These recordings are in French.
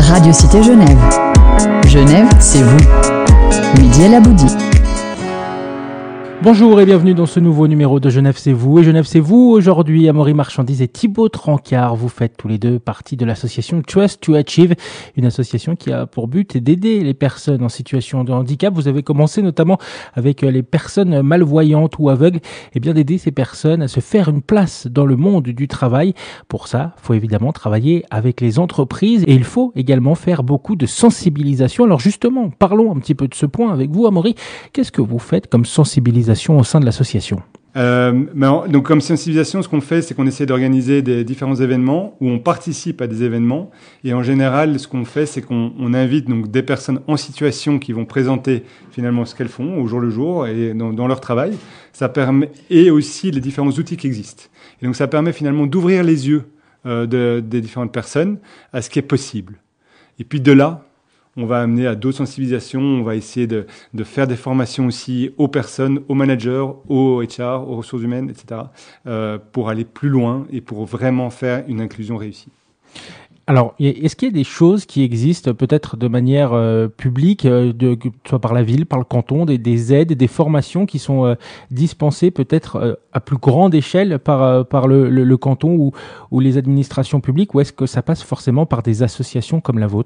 Radio Cité Genève. Genève, c'est vous. Mehdi El Aboudi. Bonjour et bienvenue dans ce nouveau numéro de Genève c'est vous. Et Genève c'est vous, aujourd'hui Amaury Marchandise et Thibaut Trancard. Vous faites tous les deux partie de l'association Trust to Achieve, une association qui a pour but d'aider les personnes en situation de handicap. Vous avez commencé notamment avec les personnes malvoyantes ou aveugles, et bien d'aider ces personnes à se faire une place dans le monde du travail. Pour ça, il faut évidemment travailler avec les entreprises et il faut également faire beaucoup de sensibilisation. Alors justement, parlons un petit peu de ce point avec vous Amaury. Qu'est-ce que vous faites comme sensibilisation au sein de l'association? Donc comme sensibilisation, ce qu'on fait, c'est qu'on essaie d'organiser des différents événements où on participe à des événements. Et en général, ce qu'on fait, c'est qu'on invite donc des personnes en situation qui vont présenter finalement ce qu'elles font au jour le jour et dans leur travail. Ça permet, et aussi les différents outils qui existent. Et donc ça permet finalement d'ouvrir les yeux des différentes personnes à ce qui est possible. Et puis de là, on va amener à d'autres sensibilisations, on va essayer de faire des formations aussi aux personnes, aux managers, aux HR, aux ressources humaines, etc., pour aller plus loin et pour vraiment faire une inclusion réussie. Alors, est-ce qu'il y a des choses qui existent peut-être de manière publique, soit par la ville, par le canton, des aides, des formations qui sont dispensées peut-être à plus grande échelle par le canton ou les administrations publiques, ou est-ce que ça passe forcément par des associations comme la vôtre ?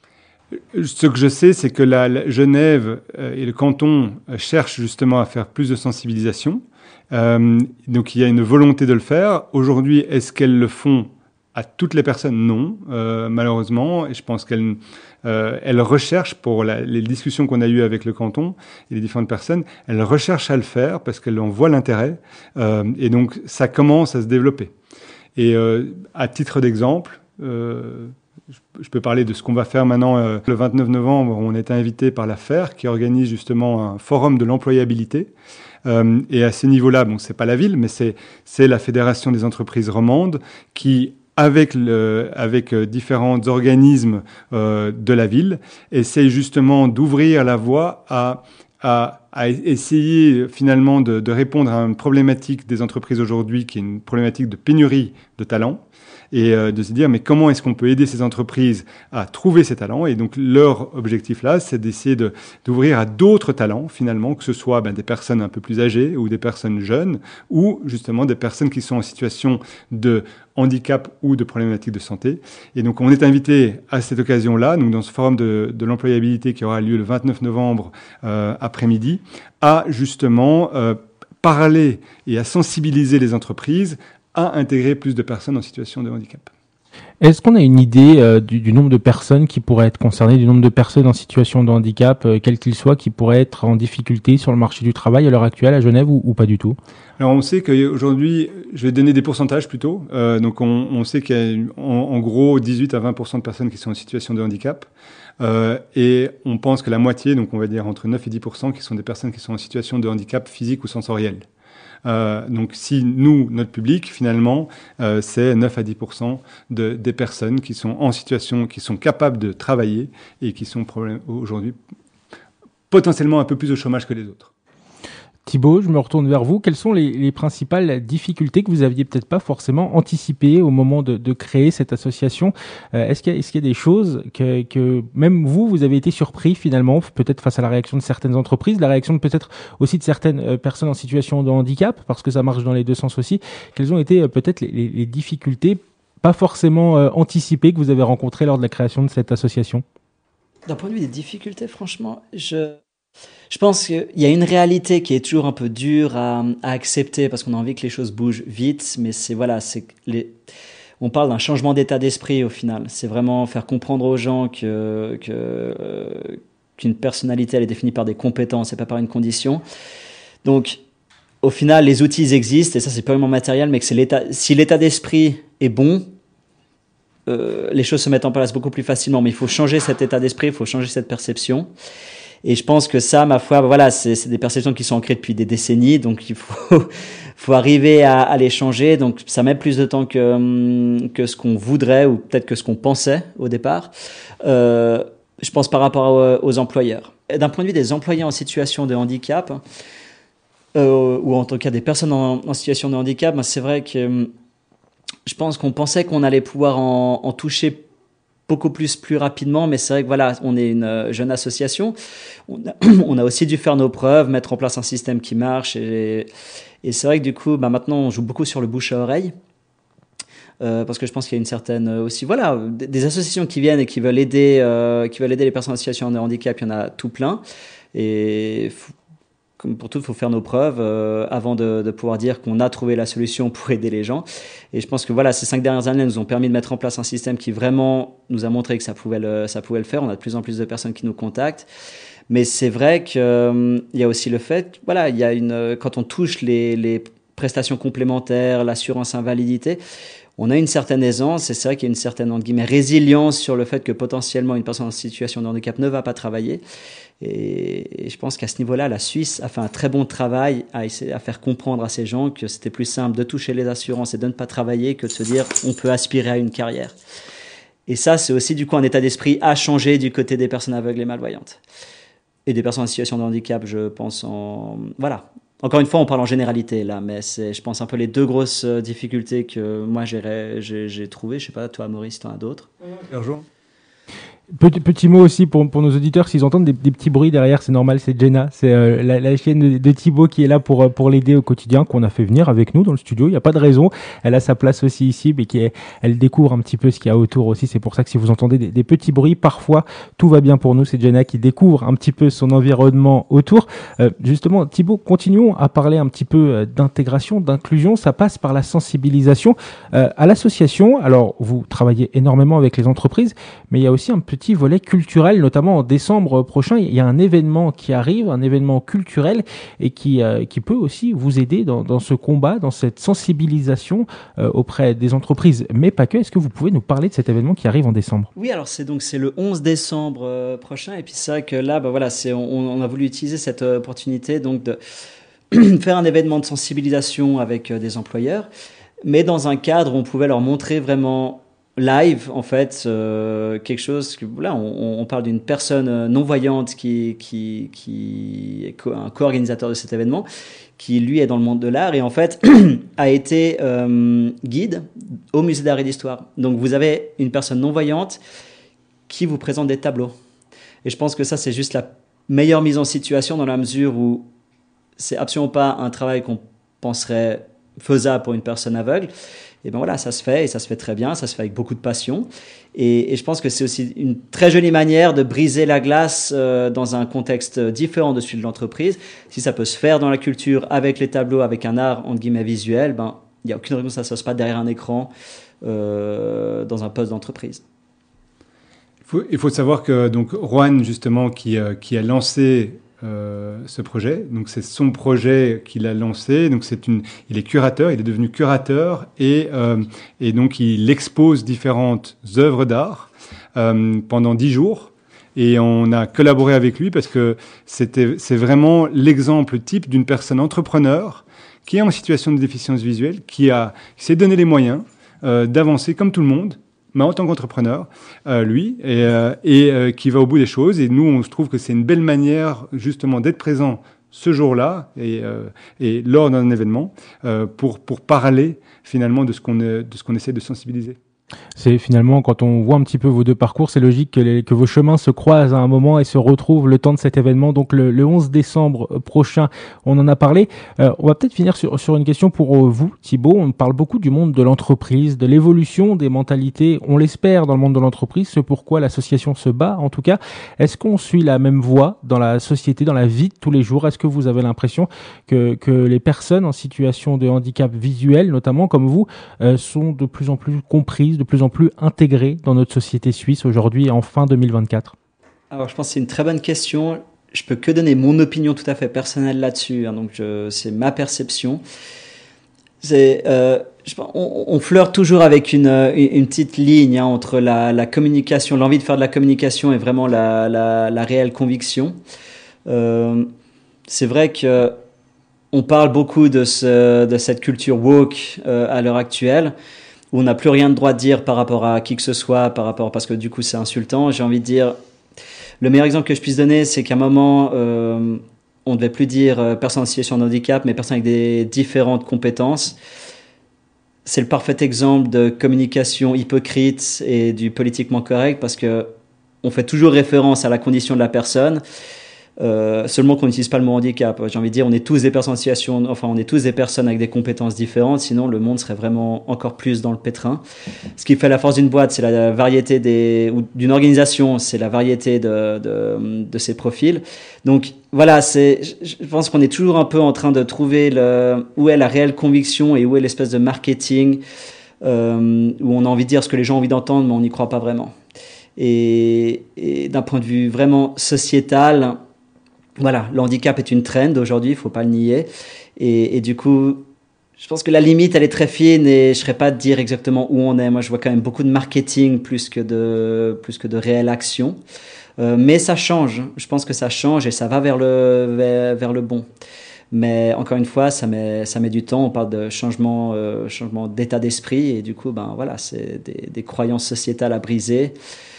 Ce que je sais, c'est que la Genève et le canton cherchent justement à faire plus de sensibilisation. Donc il y a une volonté de le faire. Aujourd'hui, est-ce qu'elles le font à toutes les personnes? Non, malheureusement. Et je pense qu'elles recherchent, pour les discussions qu'on a eues avec le canton et les différentes personnes, elles recherchent à le faire parce qu'elles en voient l'intérêt. Et donc ça commence à se développer. Et à titre d'exemple, je peux parler de ce qu'on va faire maintenant. Le 29 novembre, on est invité par la FER qui organise justement un forum de l'employabilité. Et à ce niveau-là, bon, c'est pas la ville, mais c'est la Fédération des entreprises romandes qui, avec différents organismes de la ville, essaye justement d'ouvrir la voie à essayer finalement de répondre à une problématique des entreprises aujourd'hui qui est une problématique de pénurie de talents. Et de se dire, mais comment est-ce qu'on peut aider ces entreprises à trouver ces talents? Et donc, leur objectif là, c'est d'essayer d'ouvrir à d'autres talents, finalement, que ce soit des personnes un peu plus âgées ou des personnes jeunes ou justement des personnes qui sont en situation de handicap ou de problématiques de santé. Et donc, on est invité à cette occasion-là, donc dans ce forum de l'employabilité qui aura lieu le 29 novembre après-midi, à justement parler et à sensibiliser les entreprises à intégrer plus de personnes en situation de handicap. Est-ce qu'on a une idée du nombre de personnes qui pourraient être concernées, du nombre de personnes en situation de handicap, quel qu'il soit, qui pourraient être en difficulté sur le marché du travail à l'heure actuelle à Genève ou pas du tout? Alors on sait qu'aujourd'hui, je vais donner des pourcentages plutôt, donc on sait qu'il y a en gros 18 à 20% de personnes qui sont en situation de handicap. Et on pense que la moitié, donc on va dire entre 9 et 10%, qui sont des personnes qui sont en situation de handicap physique ou sensoriel. Donc si nous, notre public, finalement, c'est 9 à 10% des personnes qui sont en situation, qui sont capables de travailler et qui sont aujourd'hui potentiellement un peu plus au chômage que les autres. Thibaut, je me retourne vers vous. Quelles sont les principales difficultés que vous aviez peut-être pas forcément anticipées au moment de créer cette association? Est-ce qu'il y a des choses que même vous avez été surpris finalement, peut-être face à la réaction de certaines entreprises, la réaction peut-être aussi de certaines personnes en situation de handicap, parce que ça marche dans les deux sens aussi. Quelles ont été peut-être les difficultés pas forcément anticipées que vous avez rencontrées lors de la création de cette association? D'un point de vue des difficultés, franchement, je pense qu'il y a une réalité qui est toujours un peu dure à accepter parce qu'on a envie que les choses bougent vite, mais on parle d'un changement d'état d'esprit au final. C'est vraiment faire comprendre aux gens qu'une personnalité elle est définie par des compétences et pas par une condition. Donc, au final, les outils existent et ça c'est purement matériel, mais que si l'état d'esprit est bon, les choses se mettent en place beaucoup plus facilement. Mais il faut changer cet état d'esprit, il faut changer cette perception. Et je pense que ça, ma foi, voilà, c'est des perceptions qui sont ancrées depuis des décennies, donc il faut arriver à les changer. Donc ça met plus de temps que ce qu'on voudrait ou peut-être que ce qu'on pensait au départ. Je pense par rapport aux employeurs. Et d'un point de vue des employés en situation de handicap, ou en tout cas des personnes en situation de handicap, c'est vrai que je pense qu'on pensait qu'on allait pouvoir en toucher beaucoup plus rapidement, mais c'est vrai que voilà, on est une jeune association. On a aussi dû faire nos preuves, mettre en place un système qui marche. Et c'est vrai que du coup, maintenant, on joue beaucoup sur le bouche à oreille. Parce que je pense qu'il y a une certaine aussi, voilà, des associations qui viennent et qui veulent aider les personnes en situation de handicap, il y en a tout plein. Et comme pour tout, il faut faire nos preuves avant de pouvoir dire qu'on a trouvé la solution pour aider les gens. Et je pense que voilà, ces 5 dernières années nous ont permis de mettre en place un système qui vraiment nous a montré que ça pouvait le faire. On a de plus en plus de personnes qui nous contactent. Mais c'est vrai qu'il y a aussi le fait, voilà, il y a quand on touche les prestations complémentaires, l'assurance invalidité, on a une certaine aisance et c'est vrai qu'il y a une certaine, entre guillemets, résilience sur le fait que potentiellement une personne en situation de handicap ne va pas travailler. Et je pense qu'à ce niveau-là, la Suisse a fait un très bon travail à essayer à faire comprendre à ces gens que c'était plus simple de toucher les assurances et de ne pas travailler que de se dire on peut aspirer à une carrière. Et ça, c'est aussi du coup un état d'esprit à changer du côté des personnes aveugles et malvoyantes. Et des personnes en situation de handicap, je pense voilà. Encore une fois, on parle en généralité là, mais c'est, je pense, un peu les 2 grosses difficultés que moi j'ai trouvées. Je sais pas, toi, Maurice, tu en as d'autres? Bonjour. Petit mot aussi pour nos auditeurs, s'ils entendent des petits bruits derrière, c'est normal, c'est Jenna, c'est la chienne de Thibaut qui est là pour l'aider au quotidien, qu'on a fait venir avec nous dans le studio. Il n'y a pas de raison, elle a sa place aussi ici, mais elle découvre un petit peu ce qu'il y a autour aussi. C'est pour ça que si vous entendez des petits bruits, parfois tout va bien pour nous. C'est Jenna qui découvre un petit peu son environnement autour. Justement, Thibaut, continuons à parler un petit peu d'intégration, d'inclusion. Ça passe par la sensibilisation à l'association. Alors, vous travaillez énormément avec les entreprises, mais il y a aussi un petit volet culturel, notamment en décembre prochain. Il y a un événement qui arrive, un événement culturel et qui peut aussi vous aider dans ce combat, dans cette sensibilisation auprès des entreprises, mais pas que. Est-ce que vous pouvez nous parler de cet événement qui arrive en décembre? Oui, alors c'est le 11 décembre prochain et puis c'est vrai que là, voilà, on a voulu utiliser cette opportunité donc de faire un événement de sensibilisation avec des employeurs, mais dans un cadre où on pouvait leur montrer vraiment live, en fait, quelque chose que, là, on parle d'une personne non-voyante qui est un co-organisateur de cet événement, qui, lui, est dans le monde de l'art et, en fait, a été guide au musée d'art et d'histoire. Donc, vous avez une personne non-voyante qui vous présente des tableaux. Et je pense que ça, c'est juste la meilleure mise en situation dans la mesure où c'est absolument pas un travail qu'on penserait faisable pour une personne aveugle. Et ben voilà, ça se fait et ça se fait très bien, ça se fait avec beaucoup de passion. Et je pense que c'est aussi une très jolie manière de briser la glace dans un contexte différent de celui de l'entreprise. Si ça peut se faire dans la culture, avec les tableaux, avec un art entre guillemets visuel, ben il n'y a aucune raison que ça ne se fasse pas derrière un écran dans un poste d'entreprise. Il faut savoir que donc Juan justement qui a lancé ce projet. Donc c'est son projet qu'il a lancé. Donc il est curateur, il est devenu curateur et donc il expose différentes œuvres d'art pendant 10 jours. Et on a collaboré avec lui parce que c'est vraiment l'exemple type d'une personne entrepreneur qui est en situation de déficience visuelle, qui s'est donné les moyens d'avancer comme tout le monde, mais en tant qu'entrepreneur, lui, et qui va au bout des choses. Et nous, on se trouve que c'est une belle manière, justement, d'être présent ce jour-là et lors d'un événement pour parler, finalement, de ce qu'on essaie de sensibiliser. C'est finalement, quand on voit un petit peu vos 2 parcours, c'est logique que vos chemins se croisent à un moment et se retrouvent le temps de cet événement. Donc le 11 décembre prochain, on en a parlé. On va peut-être finir sur une question pour vous, Thibaut. On parle beaucoup du monde de l'entreprise, de l'évolution des mentalités. On l'espère dans le monde de l'entreprise, c'est pourquoi l'association se bat. En tout cas, est-ce qu'on suit la même voie dans la société, dans la vie de tous les jours? Est-ce que vous avez l'impression que les personnes en situation de handicap visuel, notamment comme vous, sont de plus en plus comprises, de plus en plus intégrés dans notre société suisse aujourd'hui en fin 2024? Alors je pense que c'est une très bonne question. Je peux que donner mon opinion tout à fait personnelle là-dessus, hein, donc c'est ma perception. On flirte toujours avec une petite ligne hein, entre la communication, l'envie de faire de la communication et vraiment la réelle conviction. C'est vrai que on parle beaucoup de cette culture woke à l'heure actuelle, où on n'a plus rien de droit de dire par rapport à qui que ce soit, parce que du coup c'est insultant. J'ai envie de dire, le meilleur exemple que je puisse donner, c'est qu'à un moment, on ne devait plus dire personne en situation de handicap, mais personne avec des différentes compétences. c'est le parfait exemple de communication hypocrite et du politiquement correct parce que on fait toujours référence à la condition de la personne, seulement qu'on n'utilise pas le mot handicap. J'ai envie de dire, on est tous des personnes en situation, enfin, on est tous des personnes avec des compétences différentes, sinon le monde serait vraiment encore plus dans le pétrin. Ce qui fait la force d'une boîte, c'est la variété ou d'une organisation, c'est la variété de ses profils. Donc, voilà, je pense qu'on est toujours un peu en train de trouver où est la réelle conviction et où est l'espèce de marketing, où on a envie de dire ce que les gens ont envie d'entendre, mais on n'y croit pas vraiment. Et d'un point de vue vraiment sociétal, voilà, le handicap est une trend aujourd'hui, il faut pas le nier. Et du coup, je pense que la limite, elle est très fine et je serais pas de dire exactement où on est. Moi, je vois quand même beaucoup de marketing plus que de réelle action. Mais ça change. Je pense que ça change et ça va vers le bon. Mais encore une fois, ça met du temps. On parle de changement d'état d'esprit et du coup, ben voilà, c'est des croyances sociétales à briser.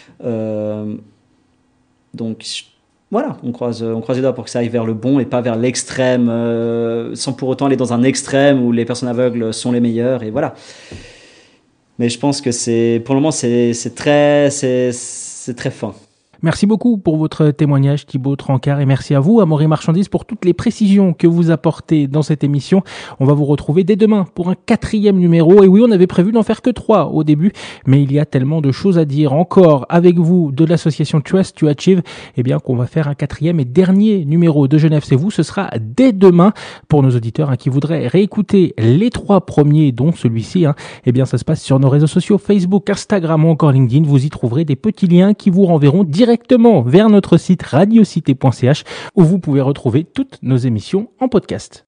Donc voilà, on croise les doigts pour que ça aille vers le bon et pas vers l'extrême, sans pour autant aller dans un extrême où les personnes aveugles sont les meilleures et voilà. Mais je pense que pour le moment c'est très fin. Merci beaucoup pour votre témoignage, Thibaut Trancard, et merci à vous, Amaury Marchandise, pour toutes les précisions que vous apportez dans cette émission. On va vous retrouver dès demain pour un 4e numéro. Et oui, on avait prévu d'en faire que 3 au début, mais il y a tellement de choses à dire encore avec vous de l'association Trust to Achieve, eh bien qu'on va faire un 4e et dernier numéro de Genève, c'est vous. Ce sera dès demain pour nos auditeurs qui voudraient réécouter les 3 premiers, dont celui-ci. Eh bien, ça se passe sur nos réseaux sociaux, Facebook, Instagram ou encore LinkedIn. Vous y trouverez des petits liens qui vous renverront directement vers notre site radiocité.ch où vous pouvez retrouver toutes nos émissions en podcast.